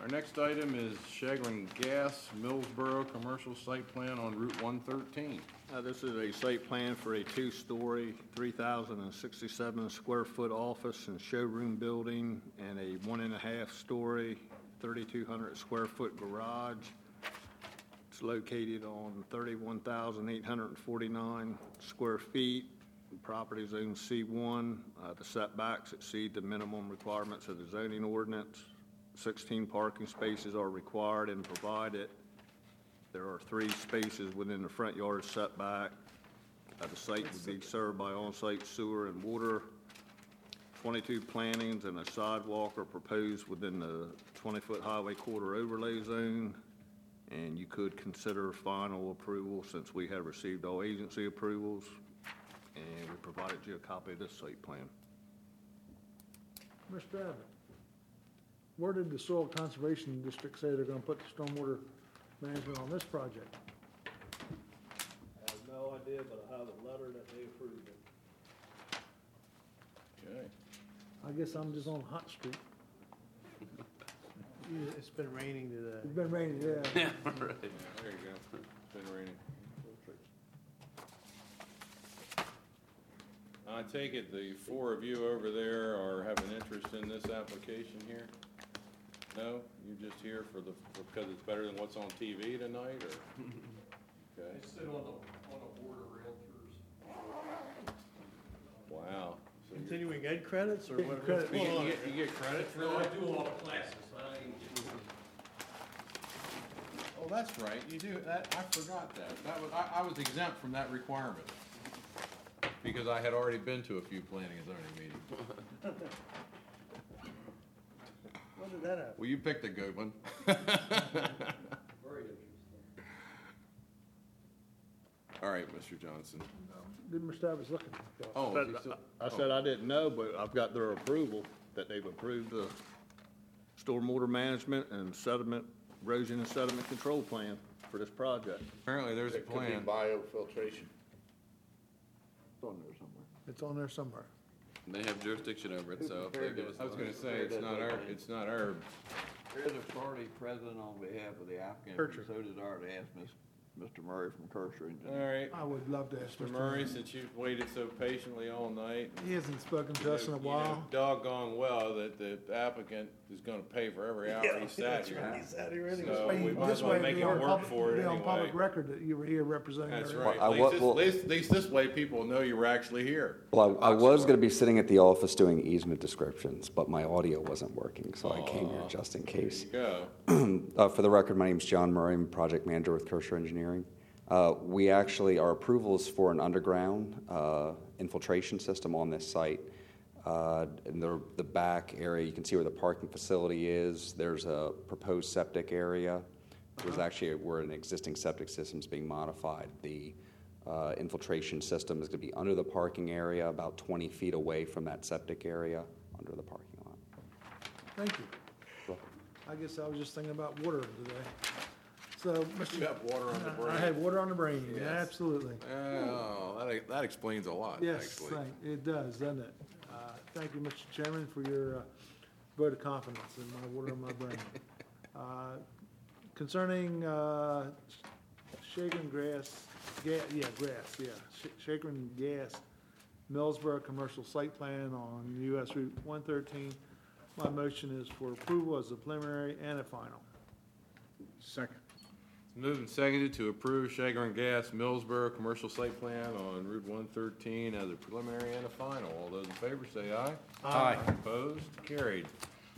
Our next item is Chagrin Gas, Millsboro Commercial Site Plan on Route 113. This is a site plan for a two-story, 3,067 square foot office and showroom building and a 1.5-story, 3,200 square foot garage. It's located on 31,849 square feet. The property is zone C1. The setbacks exceed the minimum requirements of the zoning ordinance. 16 parking spaces are required and provided. There are 3 spaces within the front yard setback. The site would be served by on-site sewer and water. 22 plantings and a sidewalk are proposed within the 20-foot highway corridor overlay zone. And you could consider final approval since we have received all agency approvals. And we provided you a copy of this site plan. Mr. Abbott, where did the Soil Conservation District say they're gonna put the stormwater management on this project? I have no idea, but I have a letter that they approved it. Okay. I guess I'm just on Hot Street. It's been raining today. It's been raining, yeah. There you go. It's been raining. I take it the 4 of you over there have an interest in this application here? No? You're just here because it's better than what's on TV tonight, or? Okay. They sit on the board of realtors. Wow. So you're- Continuing ed credits or Getting whatever? credit. You get credit for No, I that? do all the classes. Oh, that's right, you do, that, I forgot that. I was exempt from that requirement. Because I had already been to a few planning and zoning meetings. When did that happen? Well, you picked a good one. Very interesting. All right, Mr. Johnson. Did Mr. Abbott's looking? Oh, is he still- I said I didn't know, but I've got their approval that they've approved the stormwater management and sediment, erosion and sediment control plan for this project. Apparently, there's a It could be plan. biofiltration. It's on there somewhere. It's on there somewhere. They have jurisdiction over it, so if they give us. I was gonna say, it's not our, There is a party present on behalf of the applicant. Kircher. So did our ask Mr. Murray from Kircher. all right. I would love to ask Mr. Mr. Murray, since you've waited so patiently all night. He hasn't spoken to us in a you know while. doggone well that the applicant is gonna pay for every hour he sat here. He's out here anyway. So Way- we might this as well way make it'll him be on work public- for it be on public anyway. record that you were here representing. That's our- right. Well, At least this way people will know you were actually here. Well, I was going to be sitting at the office doing easement descriptions, but my audio wasn't working, so I came here just in case. There you go. For the record, my name is John Murray. I'm project manager with Kirscher Engineering. Our approval is for an underground infiltration system on this site. In the back area, you can see where the parking facility is. There's a proposed septic area. There's actually where an existing septic system is being modified. The infiltration system is going to be under the parking area, about 20 feet away from that septic area, under the parking lot. Thank you. I guess I was just thinking about water today. So, Mr. You have water on the brain. I had water on the brain, Yes. absolutely. Oh, that explains a lot, Yes, actually. it does, doesn't it? Thank you, Mr. Chairman, for your vote of confidence in my water on my brain. Concerning Chagrin Chagrin Gas, Millsboro Commercial Site Plan on US Route 113, my motion is for approval as a preliminary and a final. Second. Moved and seconded to approve Chagrin Gas Millsboro Commercial Site Plan on Route 113 as a preliminary and a final. All those in favor say aye. Aye. Opposed? Carried.